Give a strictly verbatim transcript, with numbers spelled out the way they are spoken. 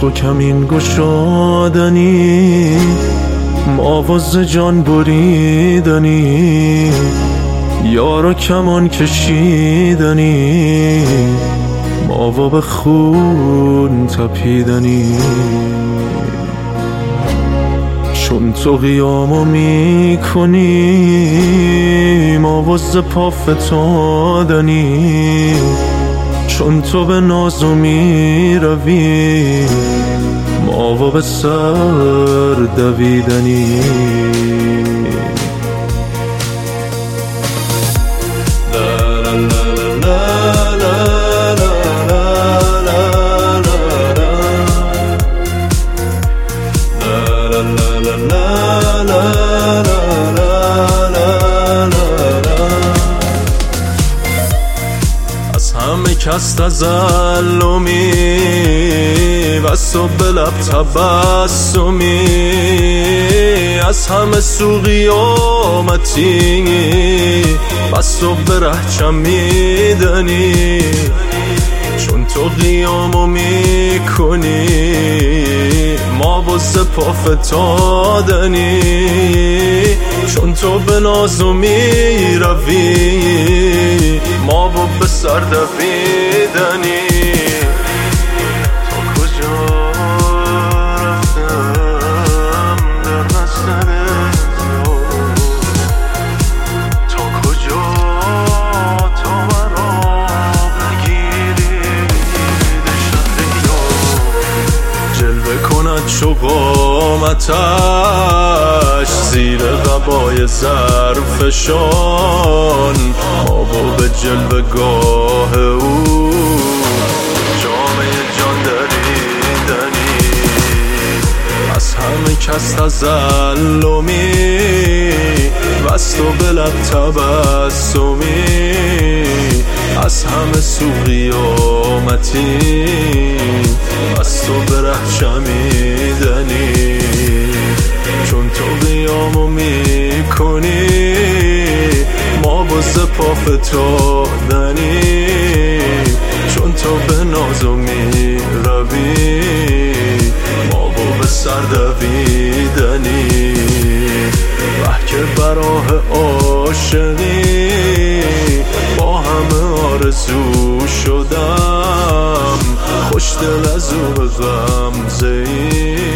عشق و کمین گشادنی، آواز جان بریدنی، یارا کمان کشیدنی، ماوا به خون تپیدنی. چون تو قیامو میکنی، آواز پا فتادنی، چون تو به نازو میروی، ماوا به سر دویدنی. از همه کس تظلمی و صبح لب تبسمی، از همه سو قیامتی و صبح ره چمیدنی. چون تو قیامو میکنی، ما واسه پا فتادنی، چون تو به نازو میروی، ما با به سر دویدنی. تا کجا رفتم در مسند تو، تا کجا تا مرا بگیری ده شهریار. جلوه کند چو قامتش زیر قبای ظرفشان، آبو به جلوه گاه او جامعه جان دریدنی. از همه کس تظلمی وست و به لب تبسمی، از همه سو قیامتی وست و به ره چمیدنی. چون تو قیامو میکنی، ما واسه پا فتادنی، چون تو به نازو میروی، ما با به سر دویدنی. وح که براه عاشقی با همه آرزو شدم، خوش دل از او به غمزه ای